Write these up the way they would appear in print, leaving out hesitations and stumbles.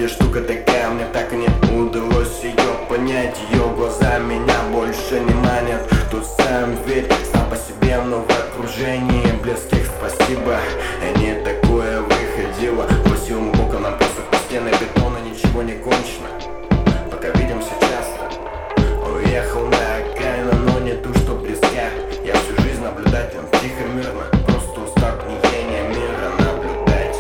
Апатия штука такая, мне так и не удалось ее понять. Ее глаза меня больше не манят. Тут сам ведь сам по себе, но в окружении близких спасибо. Не такое выходило. По силам бока нам просто по стены бетона. Ничего не кончено, пока видимся часто. Уехал на окраину, но не ту, что близка. Я всю жизнь наблюдателем, тихо, мирно. Просто устал гниения мира наблюдать.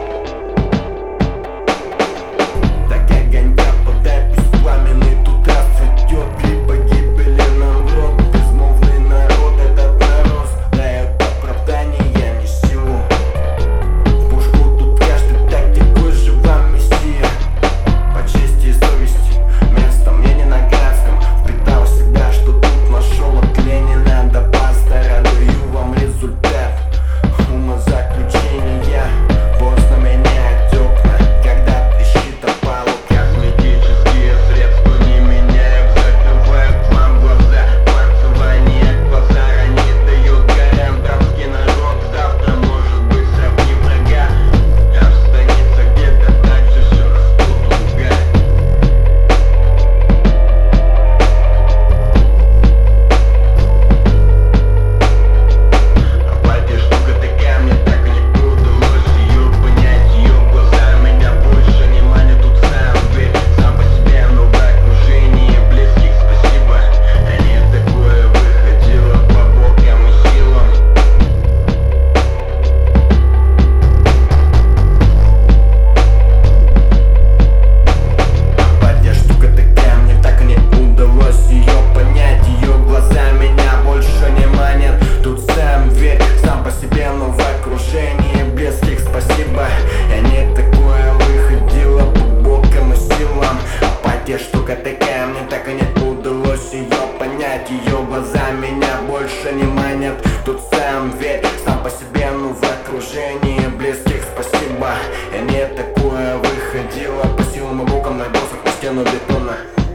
Так огонька подай, пусть пламенный тут расцветет. Либо гибели нам в рот, безмолвный народ. Этот народ дает оправдание, не силу. В пушку тут каждый так такой же вам мессия. По чести и совести, место мне не на Градском. Впитал в себя, что тут нашел от Ленина до пастора. Даю вам результат умозаключения. Поздно менять окна, когда трещит опалуб. Косметические средства не меняют, закрывают вам глаза. Марцевание базара не дают горям. Травский народ завтра может быть сравним врага. Останется где-то дальше, все растут луга. Апатия штука такая, мне так и не удалось ее понять. Ее глаза меня больше не манят. Тут сам ведь сам по себе, но в окружении близких спасибо. Не такое выходило по бокам и силам. Апатия штука такая, мне так и не удалось ее понять. Ее глаза меня больше не манят. Тут сам ведь сам по себе, но в окружении близких спасибо. Не такое выходило по бокам и силам. Апатия штука такая, мне так и не удалось ее понять. Ее глаза меня больше не манят. Тут сам ведь сам по себе, но в окружении близких спасибо. Не такое выходило по силам и бокам, набросок на стену бетона.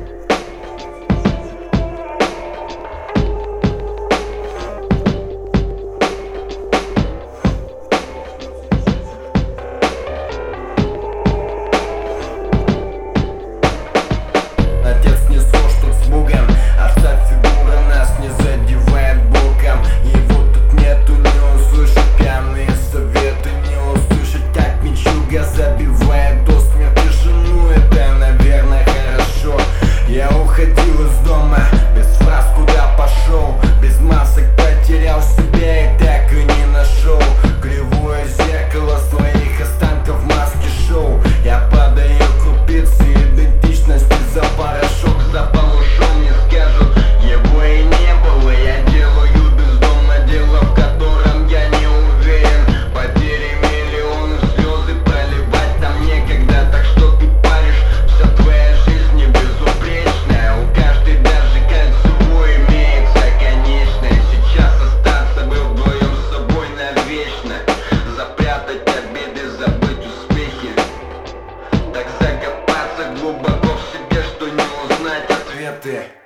Отец не схож тут с Богом, отца фигура нас не задевает боком. Его тут нету, не услышать пьяные советы, не услышать, как мечуга забивает до смерти жену. Это, наверное, хорошо. Я уходил из дома без фраз, куда пошел, без масок потерял себя и так и не нашел. Кривое зеркало своих останков в маске шоу. Я падаю крупицы идентичности за порошок. Запал ушел, не скажут, его и не было. Я делаю бездомно дело, в котором я не уверен. Потери миллионы, слезы проливать там некогда. Так что ты паришь, вся твоя жизнь не безупречная. У каждой даже кольцевой имеется конечная. Сейчас остаться бы вдвоем с собой навечно. Запрятать обиды, забыть успехи. Так закопаться глубоко в себе, что не узнать ответы.